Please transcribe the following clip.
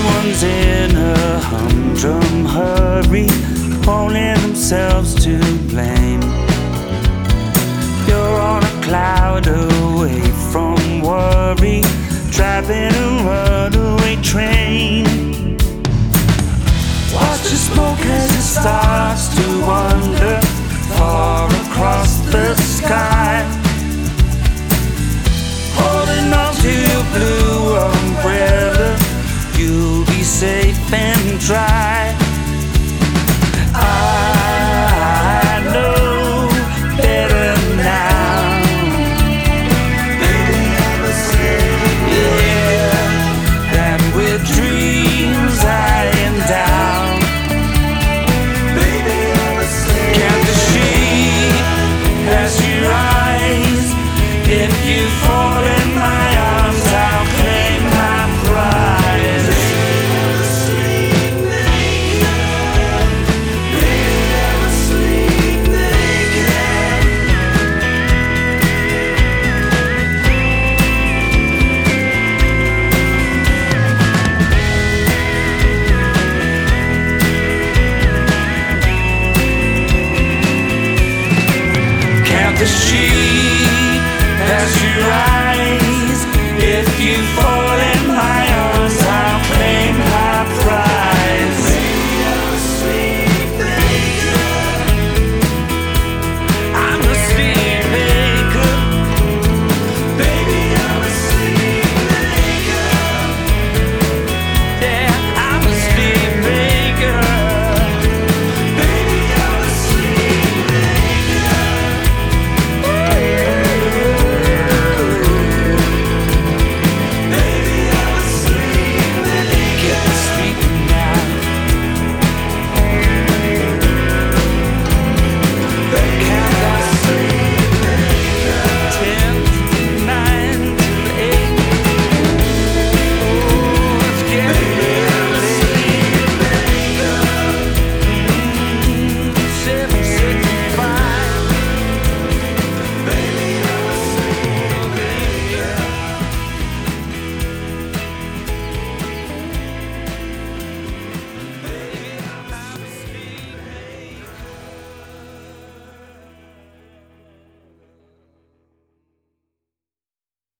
Everyone's in a humdrum hurry, only themselves to blame. You're on a cloud away from worry, driving a runaway train. Watch the smoke as it starts to wander far across the sky. Holding on to your blue umbrella, you'll be safe and dry.